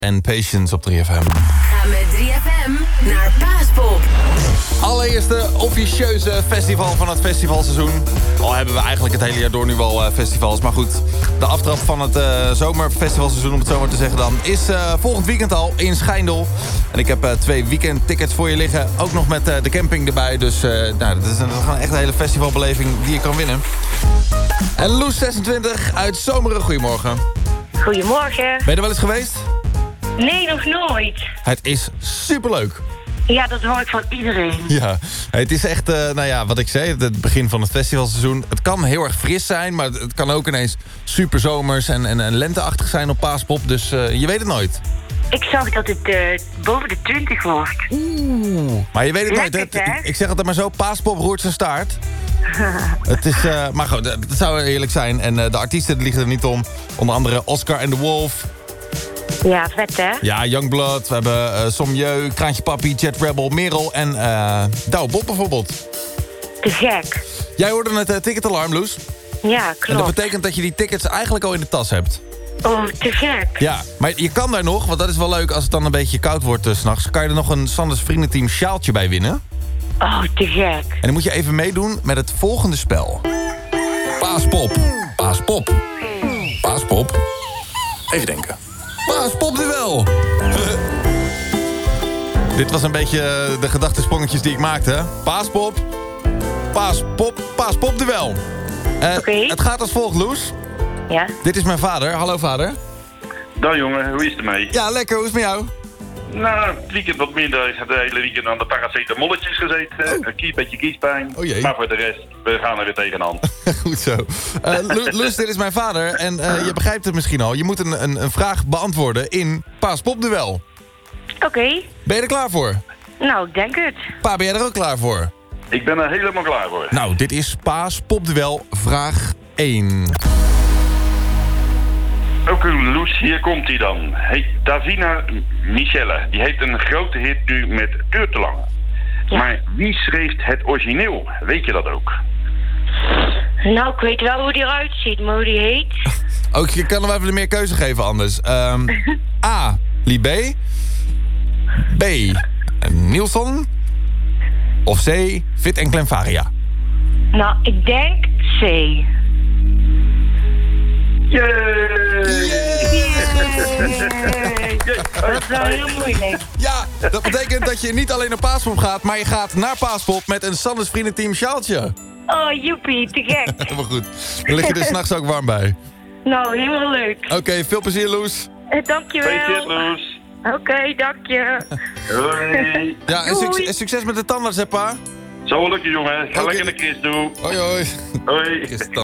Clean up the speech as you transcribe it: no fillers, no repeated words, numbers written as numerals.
En Patience op 3FM. Ga met 3FM naar Paaspop. Allereerste officieuze festival van het festivalseizoen. Al hebben we eigenlijk het hele jaar door nu wel festivals. Maar goed, de aftrap van het zomerfestivalseizoen, om het zo maar te zeggen dan, is volgend weekend al in Schijndel. En ik heb 2 weekendtickets voor je liggen. Ook nog met de camping erbij. Dus dat is gewoon echt een hele festivalbeleving die je kan winnen. En Loes 26 uit Zomeren, goedemorgen. Goedemorgen. Ben je er wel eens geweest? Nee, nog nooit. Het is superleuk. Ja, dat hoor ik van iedereen. Ja, het is echt, wat ik zei, het begin van het festivalseizoen. Het kan heel erg fris zijn, maar het kan ook ineens super zomers en lenteachtig zijn op Paaspop. Dus je weet het nooit. Ik zag dat het boven de 20 wordt. Oeh. Maar je weet het Lekker, nooit. hè? Ik zeg het maar zo, Paaspop roert zijn staart. Het is, maar goed, dat zou eerlijk zijn. En de artiesten liggen er niet om. Onder andere Oscar en The Wolf. Ja, vet hè? Ja, Youngblood. We hebben Sommieu, Kraantje Papi, Jet Rebel, Merel en Douwe Bob bijvoorbeeld. Te gek. Jij hoorde het ticketalarm, Loes. Ja, En klopt. dat betekent dat je die tickets eigenlijk al in de tas hebt. Oh, te gek. Ja, maar je kan daar nog, want dat is wel leuk als het dan een beetje koud wordt 's nachts. Kan je er nog een Sanders Vriendenteam sjaaltje bij winnen. Oh, te gek. En dan moet je even meedoen met het volgende spel. Paaspop. Paaspop. Paaspop. Even denken. Paaspopduel. Dit was een beetje de gedachtesprongetjes die ik maakte. Paaspop. Paaspop. Paaspopduel. Oké. Het gaat als volgt, Loes. Ja. Dit is mijn vader. Hallo, vader. Nou jongen, hoe is het ermee? Ja, lekker. Hoe is het met jou? Nou, het weekend wat minder. Ik heb de hele weekend aan de paracetamolletjes gezeten. Een beetje kiespijn. Oh jee. Maar voor de rest, we gaan er weer tegenaan. Goed zo. Loes, dit is mijn vader. En je begrijpt het misschien al. Je moet een vraag beantwoorden in Paaspopduel. Oké. Ben je er klaar voor? Nou, ik denk het. Pa, ben jij er ook klaar voor? Ik ben er helemaal klaar voor. Nou, dit is Paaspopduel vraag 1. Oké, Loes, hier komt hij dan. Hey, Davina Michelle, die heeft een grote hit nu met Duur te lang. Ja. Maar wie schreef het origineel? Weet je dat ook? Nou, ik weet wel hoe die eruit ziet, maar hoe die heet. Ook, je kan hem even meer keuze geven anders. A. Libé. B. Nielsen. Of C. Fit en Klemvaria. Nou, ik denk C. Dat is wel heel moeilijk. Ja, dat betekent dat je niet alleen naar Paaspop gaat, maar je gaat naar Paaspop met een Sanders Vriendenteam sjaaltje. Oh, joepie, te gek. Helemaal goed. Dan lig je er 's nachts ook warm bij. Nou, helemaal leuk. Oké, veel plezier, Loes. Dankjewel. Gefeliciteerd, Loes. Oké, dank je. Hoi. Ja, en Doei. succes met de tandarts, hè, pa? Zo lukken, jongen. Ga Oké. lekker naar Chris toe. Hoi, hoi. Hoi. Is het